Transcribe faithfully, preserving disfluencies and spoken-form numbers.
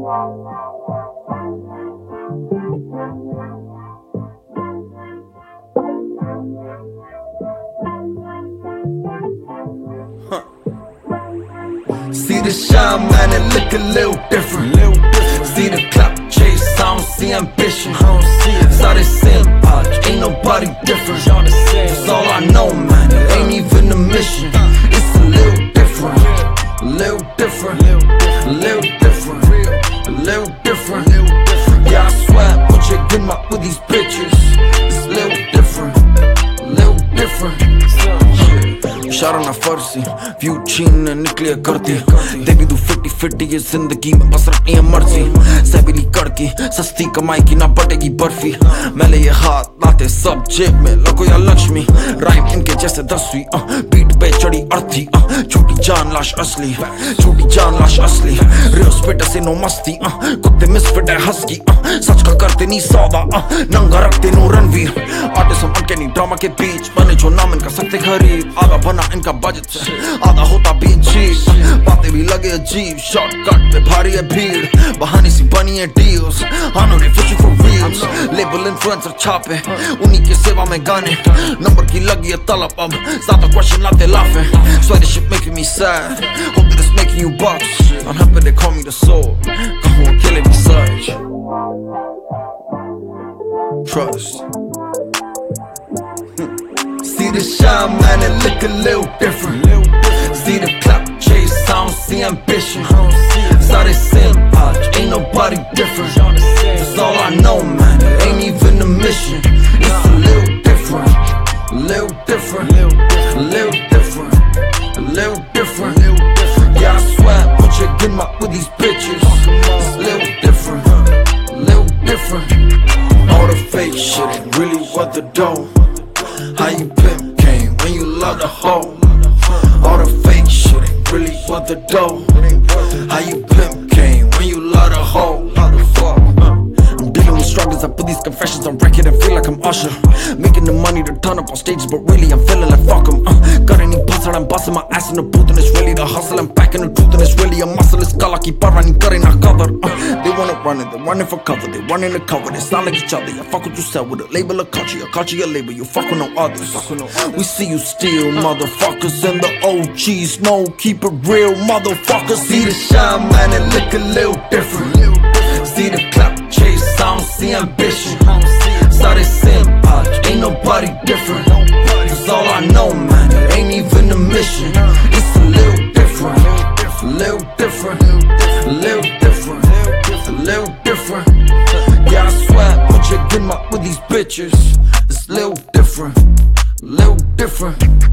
See the shine, man, it look a little different. See the clock chase, I don't see ambition. Saw the same pod, ain't nobody different. That's all I know, man, it ain't even a mission. It's a little different, a little different, a little different, a little different. Yeah, I swear, put your good mouth with these bitches. It's a little different, a little different. इशारा ना फर्जी view छीन निकले करती देवी तू फिटी फिटी ये जिंदगी में बस रखनी है मर्जी सैबिली कड़की सस्ती कमाई की ना बटेगी बर्फी मैले ये हाथ लाते सब जेब में लगो या लक्ष्मी राइम इनके जैसे दसवीं बीट पे चढ़ी अर्थी झूठी जान लाश असली झूठी जान लाश असली रियल स्पिट से नो मस्ती कुत्ते मिसफिट है हस्की सच का करते नहीं सौदा नंगा रखते नो रणवीर आर्टिस्ट हम उनके नहीं ड्रामा के बीच बने जो नाम इनका सकते खरीद आधा बना इनका बजट से आधा होता भी चीप बातें भी लगे अजीब शॉर्टकट पे भारी है भीड़ बहाने सी बनी है deals I know they fishing for reels label influencer छापे उन्हीं के सेवा में गाने नंबर की लगी है तलब अब ज्यादा क्वेश्चन लाते लाफे swear this shit making me sad hope that it's making you bucks I'm happy they call me the soul come on killing me such trust. See the shine, man, it look a little different. See the clock chase, I don't see ambition. Saw the same pod, ain't nobody different. That's all I know, man, it ain't even a mission. It's a little different, a little different, a little different, a little different. Yeah, I swear, put your good mouth with these bitches. It's a little different, a little different. All the fake shit ain't really worth the dough. How you pimp game when you love the hoe? All the fake shit ain't really worth the dough. How you pimp game when you love the hoe? How the fuck? I'm dealing with struggles, I put these confessions on record and feel like I'm Usher. Making the money to turn up on stages, but really I'm feeling like fuck em. uh, Got any bustle, I'm busting my ass in the booth and it's really the hustle. I'm packing the truth and it's really a muscle. It's kala ki parani kare na cover. uh, They wanna run it, they're running for cover. They running to cover, they sound like each other. You fuck what you sell with a label of culture. Your culture, your label, you fuck with no others. We see you steal, motherfuckers, and the O Gs no, keep it real, motherfuckers. See the shine, man, it look a little different. See the clock chase, I don't see ambition. Saw the same pod, ain't nobody different. That's all I know, man, it ain't even a mission. It's a little different, a little different, a little different, a little different. Yeah, I swear, put your good mouth with these bitches. It's a little different, a little different.